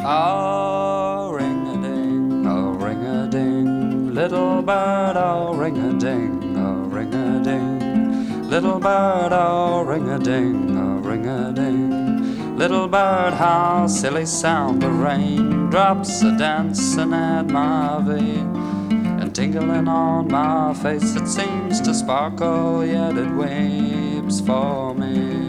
Oh, ring-a-ding, oh, ring-a-ding, little bird, oh, ring-a-ding, oh, ring-a-ding, little bird, oh, ring-a-ding, oh, ring-a-ding, little bird, how silly sound the raindrops are dancing at my vein and tingling on my face. It seems to sparkle, yet it weeps for me.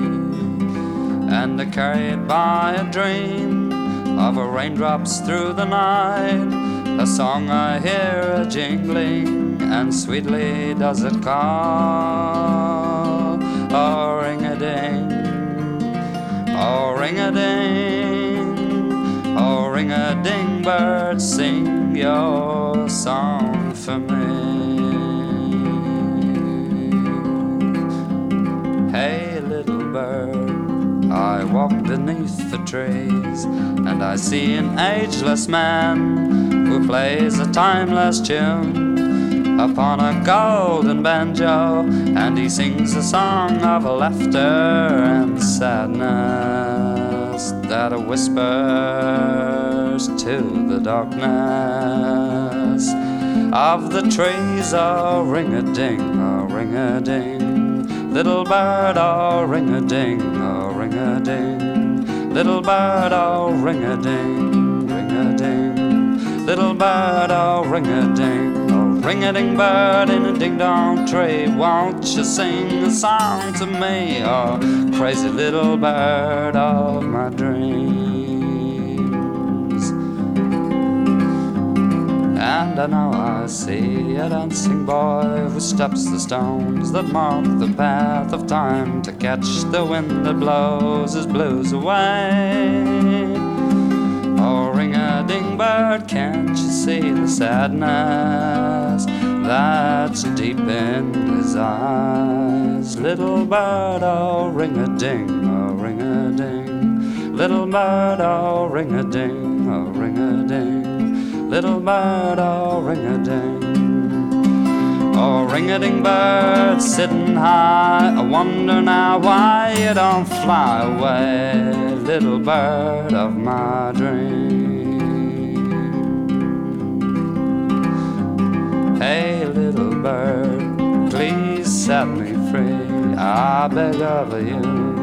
And carried by a dream of raindrops through the night, a song I hear a jingling, and sweetly does it call. Oh, ring-a-ding, oh, ring-a-ding, oh, ring-a-ding, bird, sing your song for me. Hey, little bird, I walk beneath the trees, and I see an ageless man who plays a timeless tune upon a golden banjo, and he sings a song of laughter and sadness that whispers to the darkness of the trees. Oh, ring-a-ding, oh, ring-a-ding, little bird, oh, ring-a-ding, oh, ring-a-ding, little bird, oh, ring-a-ding, ring-a-ding, little bird, oh, ring-a-ding, oh, ring-a-ding, bird in a ding-dong tree, won't you sing a song to me, oh, crazy little bird of my dreams. And I know I see a dancing boy who steps the stones that mark the path of time to catch the wind that blows his blues away. Oh, ring-a-ding, bird, can't you see the sadness that's deep in his eyes? Little bird, oh, ring-a-ding, oh, ring-a-ding, little bird, oh, ring-a-ding, oh, ring-a-ding, little bird, oh, ring-a-ding. Oh, ring-a-ding, bird, sitting high, I wonder now why you don't fly away, little bird of my dream. Hey, little bird, please set me free, I beg of you.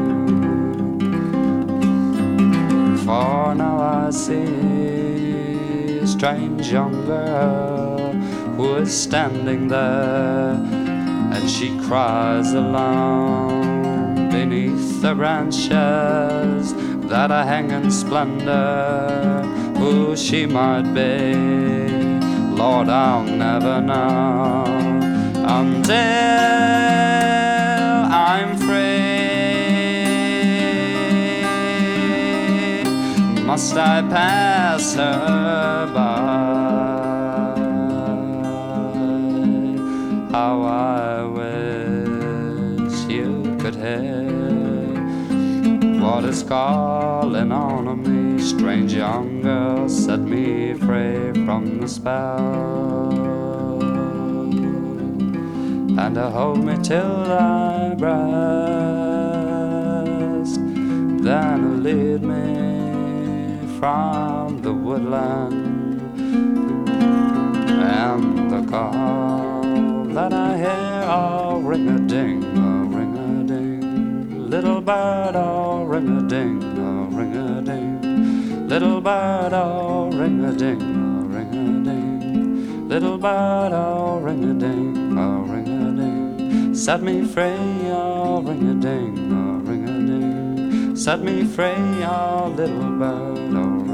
For now I see a strange young girl who is standing there, and she cries alone beneath the branches that are hanging splendor. Who she might be, Lord, I'll never know until I'm free. Must I pass her by? How I wish you could hear what is calling on me. Strange young girl, set me free from the spell, and hold me till thy breast, then lead me from the woodland, and the call that I hear, oh, ring-a-ding, oh, ring-a-ding, little bird, oh, ring-a-ding, oh, ring-a-ding, little bird, oh, ring-a-ding, oh, ring-a-ding, little bird, oh, ring-a-ding, oh, ring-a-ding, set me free, oh, ring-a-ding, oh, ring-a-ding, set me free, oh, little bird, oh,